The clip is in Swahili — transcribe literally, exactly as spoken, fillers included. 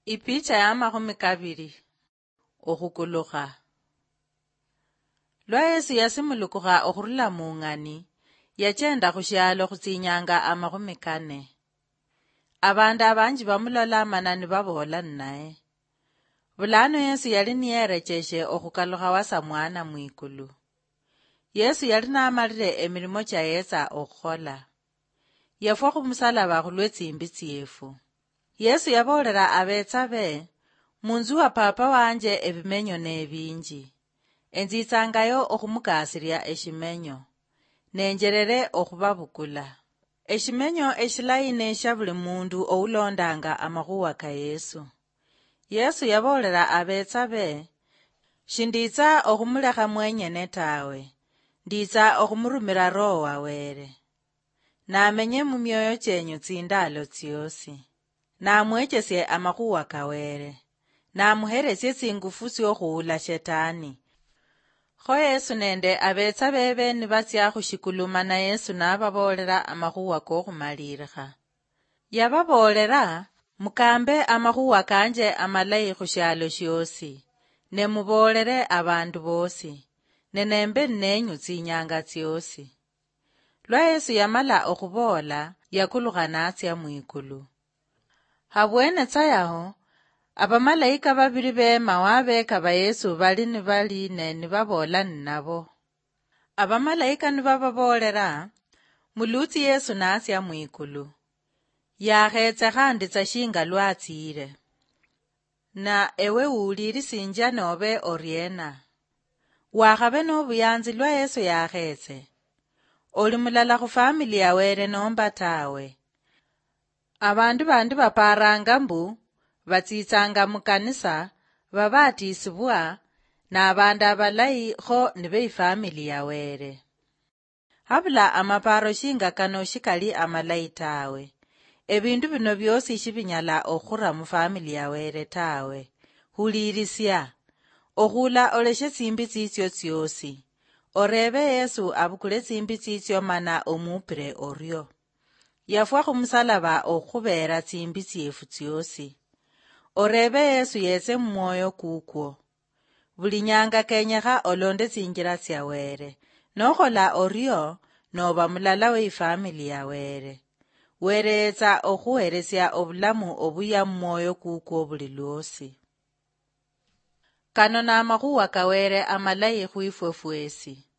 Ipicha ya mahumi kabiri. Ohukuluka. Lwa Yesu yasimulukuka ohurula mungani, yachenda khushalo khutsinyanga amahumi kane. Abandu abanji bamulola manani babola nnaye. Bulano Yesu yali niyerecheshe okhukalukha wasa mwana mwikulu. Yesu yali namalile emilimo cha yesa okhukhola. Yafwa khumusalaba khulwe tsimbi tsyefu. Yesu yabolera abetsa be, munzu wa papa wanje ebimenyo nebinji. Enzitsangayo okhumukasirya eshimenyo. Nenjerere okhubabukula. Eshimenyo eshilaine sha buli mundu oulondanga amakhuwa ka Yesu. Yesu yabolera abetsa be, shinditsa okhumulekha mwenyene tawe. Nditsa okhumurumira Roho wa Wele. Namenye mu myoyo chenyu tsindalo tsiosi. Namwechesye amakhuwa ka Wele. Namuheresye tsingufu syokhuula shetani. Kho Yesu nende abetsa bebe nibatsya khushikuluma na Yesu nababolera amakhuwa kokhumalirikha. Yababolera, mukambe amakhuwa kanje amalayi khushalo shyosi, ne mubolere abandu bosi, nenembe nenyu tsinyanga tsiosi. Lwa Yesu yamala okhubola, yakulukha natsya mwikulu. Habwene tsayaho, abamalayika babili bema wabeka ba Yesu bali ni bali ne nibabola nnabo. Abamalayika nibababolera, mulutsi Yesu natsya mwikulu. Yakhetse khanditsa shinga lwatsire. Na ewe ulirisinja nobe oriena. Wakhabe nobuyanzi lwa Yesu yakhetse. Oli mulala khu family ya Wele nomba tawe. Abandu bandi baparanga mbu, batsitsanga mukanisa, babatisibwa, na abandu abalayi kho nibe ifamily ya Wele. Habula amaparo shinga kano shikali amalayi tawe. Ebindu bino byosi shibinyala okhura mu family ya Wele tawe. Hulirisya. Okhula oleshe tsimbi tsitsyo tsiosi. Orebe Yesu abukule tsimbi tsitsyo mana omupire oryo. Yafwa khumusalaba okhubera tsimbi tsyefu tsiosi. Orebe Yesu yese mmoyo kukwo. Buli nyanga kenyekha olonde tsinjira tsya Wele. Nokhola oryo, noba mulala we ifamily ya Wele. Wele yetsa okhuweresya obulamu obuya mmoyo kukwo buli lwosi. Kano na amakhuwa ka Wele amalayi khwifwe fwesi.